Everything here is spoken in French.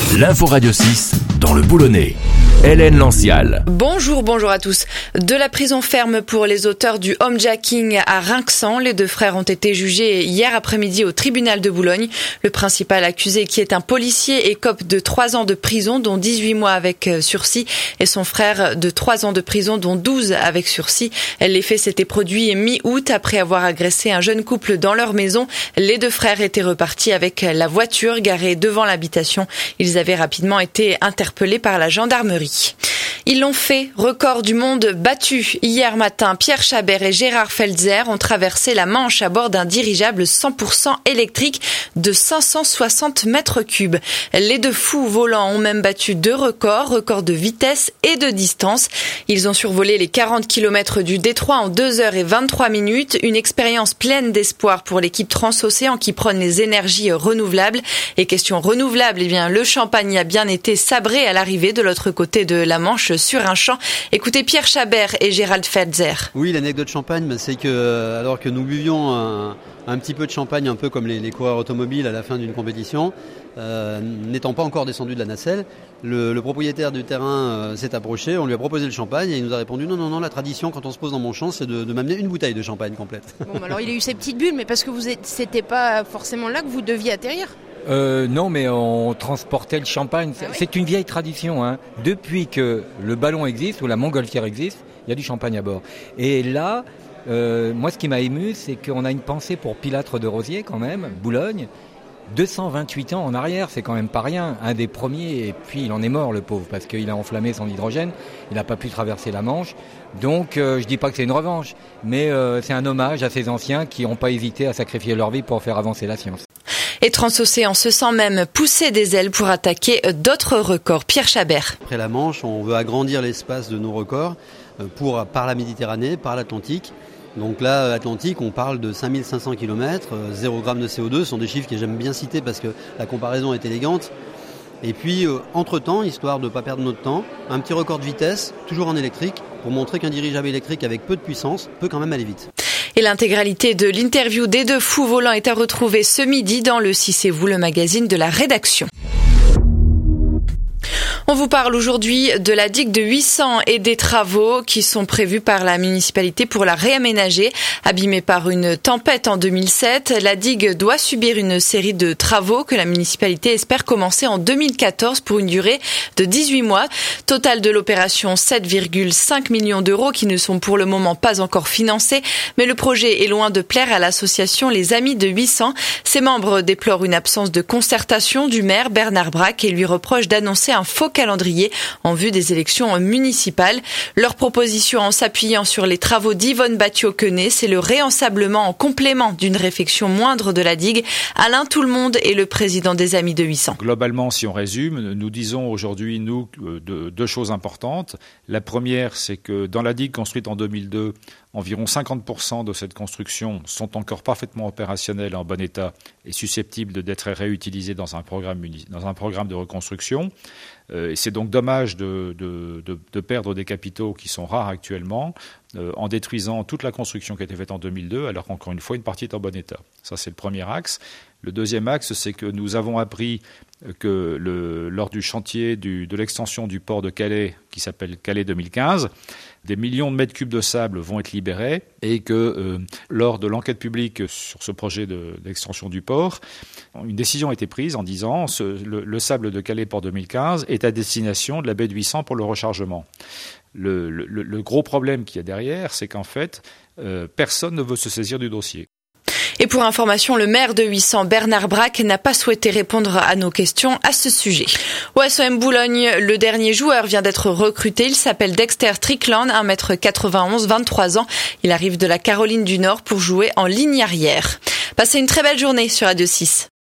L'info Radio 6 dans le Boulonnais. Hélène Lancial. Bonjour à tous. De la prison ferme pour les auteurs du homejacking à Rinxan. Les deux frères ont été jugés hier après-midi au tribunal de Boulogne. Le principal accusé, qui est un policier, écope de 3 ans de prison, dont 18 mois avec sursis, et son frère de 3 ans de prison, dont 12 avec sursis. Les faits s'étaient produits mi-août après avoir agressé un jeune couple dans leur maison. Les deux frères étaient repartis avec la voiture garée devant l'habitation. Ils avaient rapidement été interpellés par la gendarmerie. Ils l'ont fait, record du monde battu. Hier matin, Pierre Chabert et Gérard Feltzer ont traversé la Manche à bord d'un dirigeable 100% électrique de 560 mètres cubes. Les deux fous volants ont même battu 2 records de vitesse et de distance. Ils ont survolé les 40 km du détroit en 2h23, une expérience pleine d'espoir pour l'équipe Transocéan qui prône les énergies renouvelables. Et question renouvelable, le champagne a bien été sabré à l'arrivée de l'autre côté de la Manche sur un champ. Écoutez Pierre Chabert et Gérald Feltzer. Oui, l'anecdote champagne, c'est que alors que nous buvions un petit peu de champagne, un peu comme les coureurs automobiles à la fin d'une compétition, n'étant pas encore descendu de la nacelle, le propriétaire du terrain s'est approché, on lui a proposé le champagne et il nous a répondu non, la tradition quand on se pose dans mon champ, c'est de m'amener une bouteille de champagne complète. Bon, alors il a eu ses petites bulles, mais parce que c'était pas forcément là que vous deviez atterrir. Non, mais on transportait le champagne. Ah oui. C'est une vieille tradition. Depuis que le ballon existe ou la montgolfière existe, il y a du champagne à bord. Et là, moi, ce qui m'a ému, c'est qu'on a une pensée pour Pilâtre de Rosiers, quand même, Boulogne. 228 ans en arrière, c'est quand même pas rien. Un des premiers, et puis il en est mort, le pauvre, parce qu'il a enflammé son hydrogène. Il n'a pas pu traverser la Manche. Donc, je dis pas que c'est une revanche, mais c'est un hommage à ces anciens qui n'ont pas hésité à sacrifier leur vie pour faire avancer la science. Et Transocéan se sent même pousser des ailes pour attaquer d'autres records. Pierre Chabert. Après la Manche, on veut agrandir l'espace de nos records par la Méditerranée, par l'Atlantique. Donc là, Atlantique, on parle de 5500 km, 0 g de CO2, ce sont des chiffres que j'aime bien citer parce que la comparaison est élégante. Et puis, entre-temps, histoire de ne pas perdre notre temps, un petit record de vitesse, toujours en électrique, pour montrer qu'un dirigeable électrique avec peu de puissance peut quand même aller vite. Et l'intégralité de l'interview des deux fous volants est à retrouver ce midi dans le Si c'est vous, le magazine de la rédaction. On vous parle aujourd'hui de la digue de 800 et des travaux qui sont prévus par la municipalité pour la réaménager. Abîmée par une tempête en 2007, la digue doit subir une série de travaux que la municipalité espère commencer en 2014 pour une durée de 18 mois. Total de l'opération, 7,5 millions d'euros qui ne sont pour le moment pas encore financés. Mais le projet est loin de plaire à l'association Les Amis de 800. Ses membres déplorent une absence de concertation du maire Bernard Braque et lui reprochent d'annoncer un faux calendrier en vue des élections municipales. Leur proposition, en s'appuyant sur les travaux d'Yvonne Batio-Quenet, c'est le réensablement en complément d'une réfection moindre de la digue. Alain Tout-le-Monde est le président des Amis de 800. Globalement, si on résume, nous disons aujourd'hui, deux choses importantes. La première, c'est que dans la digue construite en 2002, environ 50% de cette construction sont encore parfaitement opérationnelles, en bon état et susceptibles d'être réutilisées dans un programme de reconstruction. Et c'est donc dommage de perdre des capitaux qui sont rares actuellement en détruisant toute la construction qui a été faite en 2002, alors qu'encore une fois, une partie est en bon état. Ça, c'est le premier axe. Le deuxième axe, c'est que nous avons appris que lors du chantier de l'extension du port de Calais, qui s'appelle Calais 2015, des millions de mètres cubes de sable vont être libérés et que lors de l'enquête publique sur ce projet d'extension du port, une décision a été prise en disant le sable de Calais port 2015 est à destination de la baie de 800 pour le rechargement. Le gros problème qu'il y a derrière, c'est qu'en fait, personne ne veut se saisir du dossier. Et pour information, le maire de 800, Bernard Braque, n'a pas souhaité répondre à nos questions à ce sujet. Au SOM Boulogne, le dernier joueur vient d'être recruté. Il s'appelle Dexter Strickland, 1m91, 23 ans. Il arrive de la Caroline du Nord pour jouer en ligne arrière. Passez une très belle journée sur Radio 6.